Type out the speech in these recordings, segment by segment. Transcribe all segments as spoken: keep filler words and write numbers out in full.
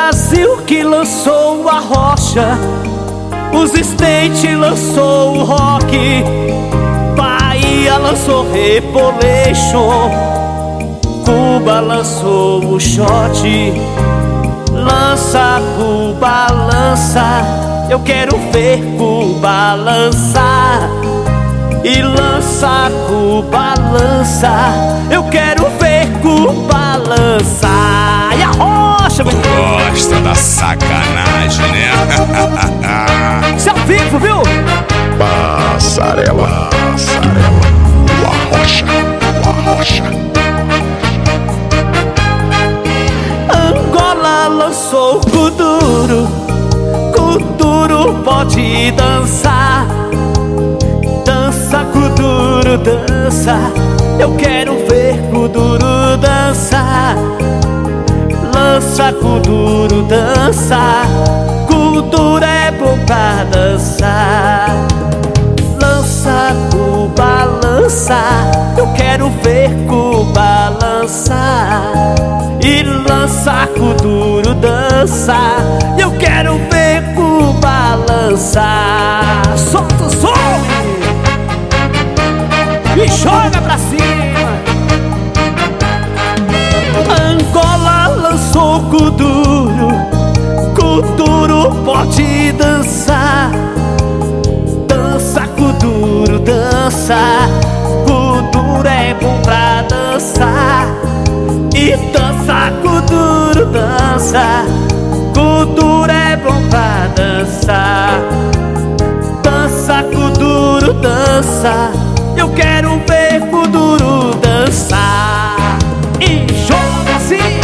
Brasil que lançou a rocha, os State lançou o rock, Bahia lançou Rebolation, Cuba lançou o shot. Lança, Cuba, lança, eu quero ver Cuba lançar. E lança, Cuba, lança, eu quero ver Cuba lançar. E a rocha, meu irmão, gosta da sacanagem, né? Isso é ao vivo, viu? Passarela, passarela, La Rocha, La Rocha. Angola lançou Kuduro, Kuduro pode dançar. Dança, Kuduro, dança, eu quero ver Kuduro dançar. Lança, Kuduro, dança, Kuduro é bom pra dançar. Lança, Cuba, lança, eu quero ver Cuba lançar. E lança, Kuduro, dança, eu quero ver Cuba lançar. Solta o som e joga pra cima. Angola lançou Kuduro, Kuduro pode dançar. Dança, Kuduro, dança, Kuduro é bom pra dançar. E dança, Kuduro, dança, Kuduro é bom pra dançar. Dança, Kuduro, dança, eu quero ver Kuduro dançar. E joga assim.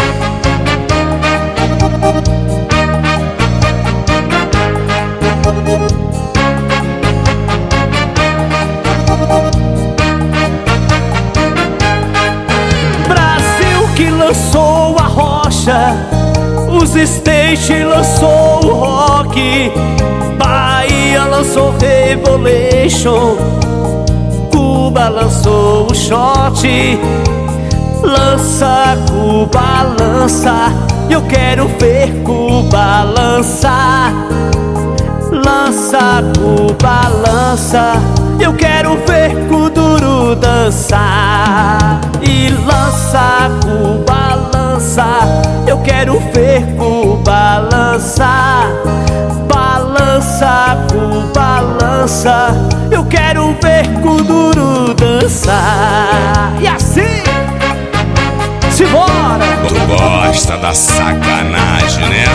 Brasil que lançou a rocha, os State lançou o rock, Bahia lançou Rebolation, Cuba lançou o shot. Lança, Cuba, lança, eu quero ver Cuba lançar. Lança, Cuba, lança, eu quero ver Kuduro dançar. E lança, Cuba, lança, eu quero ver Cuba lançar. Balança, Cuba, lança, eu quero ver Kuduro dançar. E assim, simbora! Tu gosta da sacanagem, né?